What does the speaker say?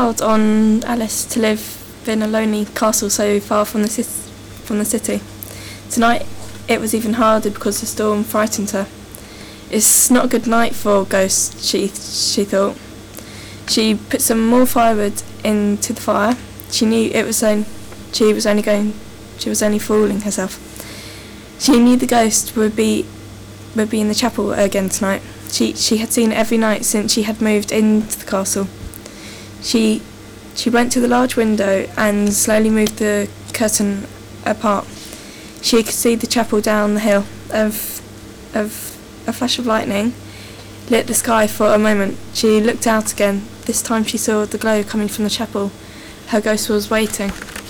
hard on Alice to live in a lonely castle so far from the city. Tonight it was even harder because the storm frightened her. It's not a good night for ghosts, she thought. She put some more firewood into the fire. She knew she was only fooling herself. She knew the ghost would be in the chapel again tonight. She had seen it every night since she had moved into the castle. She went to the large window and slowly moved the curtain apart. She could see the chapel down the hill. Of a flash of lightning lit the sky for a moment. She looked out again. This time she saw the glow coming from the chapel. Her ghost was waiting.